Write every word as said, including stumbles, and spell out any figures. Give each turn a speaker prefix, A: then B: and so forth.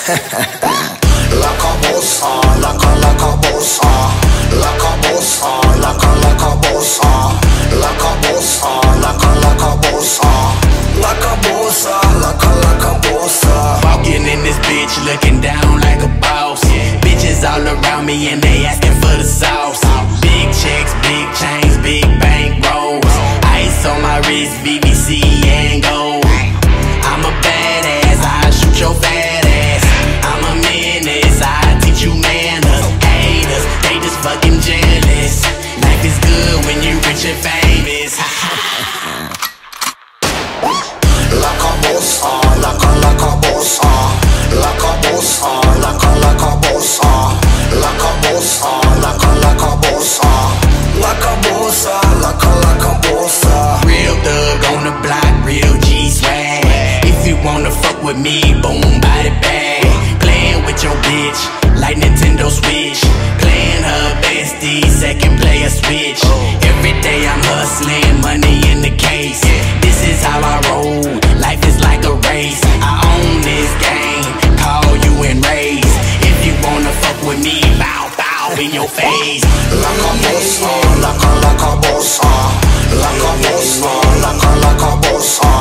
A: Like a boss, ah, like a like a boss, ah, like a boss, ah, like a like a boss, ah, like a boss, ah, like a like a boss, ah, like a boss, ah, like a like a boss, ah.
B: Walking in this bitch, looking down like a boss. Bitches all around me and they asking for the sauce. Big checks, big chains, big bank rolls. Ice on my wrist, V V C and gold. I'm a badass, I shoot your fat ass. I'm a menace, I teach you manners. Haters, they just fucking jealous. Life is good when you rich and famous.
A: Like a boss, ah, like a like a boss, ah, like a boss, ah, like a like a boss, ah, like a boss, ah, like a like a boss, ah, like a boss, ah, like a like a boss, ah.
B: Real thug on the block, real G swag. If you wanna fuck with me, boom, body bag. Playing with your bitch, like Nintendo Switch. Playing her bestie, second player switch. Every day I'm hustling, money in the case. This is how I roll, life is like a race. I own this game, call you and raise. If you wanna fuck with me, bow, bow in your face.
A: Like a boss, ah, like a like a boss, ah, like a boss, ah, like a like a boss, ah.